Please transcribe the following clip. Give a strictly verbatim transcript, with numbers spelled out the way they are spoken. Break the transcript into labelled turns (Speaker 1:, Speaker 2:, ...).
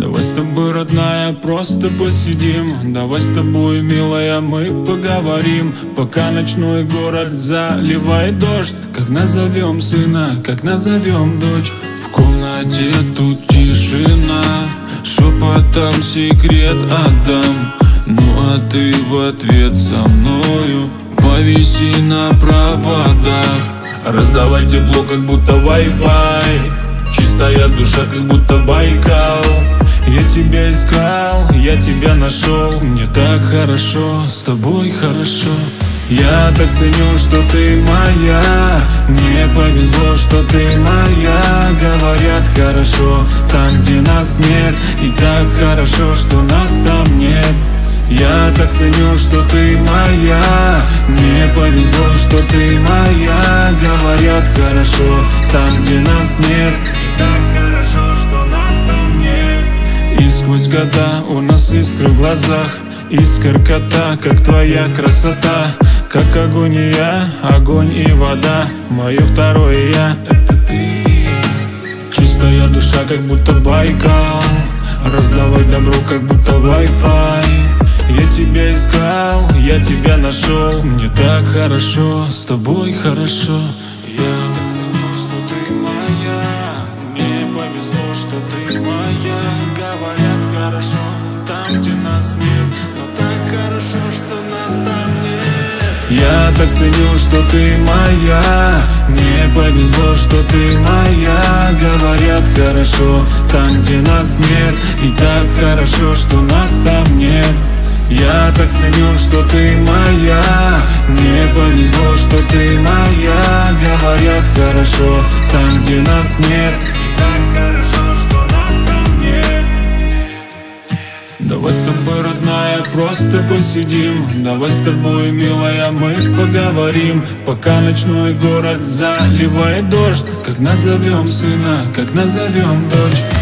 Speaker 1: Давай с тобой, родная, просто посидим. Давай с тобой, милая, мы поговорим. Пока ночной город заливает дождь. Как назовем сына, как назовем дочь? В комнате тут тишина, шепотом секрет отдам. Ну а ты в ответ со мною повиси на проводах. Раздавай тепло, как будто Wi-Fi. Чистая душа, как будто Байкал. Я тебя искал, я тебя нашел. Мне так хорошо, с тобой хорошо. Я так ценю, что ты моя. Мне повезло, что ты моя. Говорят, хорошо там, где нас нет. И так хорошо, что нас там нет. Я так ценю, что ты моя. Мне повезло, что ты моя. Говорят, хорошо там, где нас нет. И так хорошо, что нас там нет. И сквозь года у нас искры в глазах. Искоркота, как твоя красота. Как огонь и я, огонь и вода. Мое второе я — это ты. Чистая душа, как будто Байкал. Раздавай добро, как будто Wi-Fi. Я тебя искал, я тебя нашел. Мне так хорошо, с тобой хорошо. Я так ценю, что ты моя. Мне повезло, что ты моя. Говорят, хорошо там, где нас нет. Но так хорошо, что нас там нет. Я так ценю, что ты моя. Мне повезло, что ты моя. Говорят, хорошо там, где нас нет. И так хорошо, что нас там нет. Я так ценю, что ты моя. Мне повезло, что ты моя. Говорят, хорошо там, где нас нет. И так хорошо, что нас там нет. Давай с тобой, родная, просто посидим. Давай с тобой, милая, мы поговорим. Пока ночной город заливает дождь. Как назовем сына, как назовем дочь?